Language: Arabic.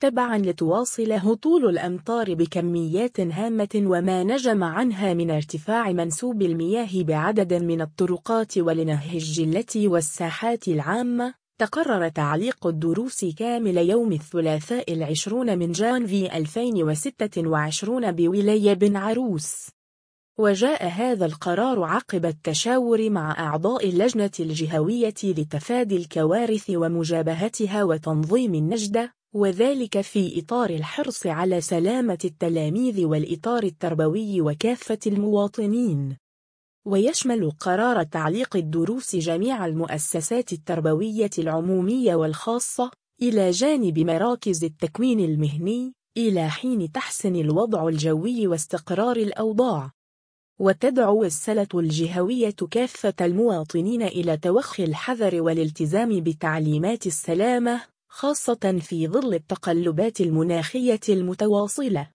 تبعا لتواصل هطول الأمطار بكميات هامة وما نجم عنها من ارتفاع منسوب المياه بعدد من الطرقات ولنهج الجلة والساحات العامة. تقرر تعليق الدروس كامل يوم الثلاثاء 20 من جانفي 2026 بولاية بن عروس. وجاء هذا القرار عقب التشاور مع أعضاء اللجنة الجهوية لتفادي الكوارث ومجابهتها وتنظيم النجدة، وذلك في إطار الحرص على سلامة التلاميذ والإطار التربوي وكافة المواطنين. ويشمل قرار تعليق الدروس جميع المؤسسات التربوية العمومية والخاصة، إلى جانب مراكز التكوين المهني، إلى حين تحسن الوضع الجوي واستقرار الأوضاع. وتدعو السلة الجهوية كافة المواطنين إلى توخي الحذر والالتزام بتعليمات السلامة، خاصة في ظل التقلبات المناخية المتواصلة.